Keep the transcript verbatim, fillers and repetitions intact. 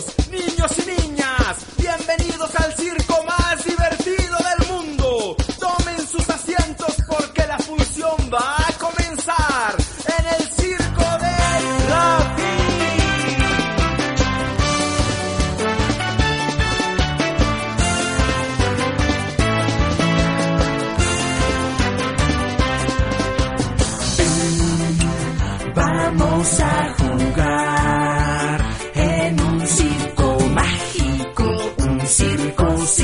Caballeros, niños y niñas, bienvenidos al circo más divertido del mundo. Tomen sus asientos porque la función va a comenzar en el circo de Rafi. Vamos a jugar.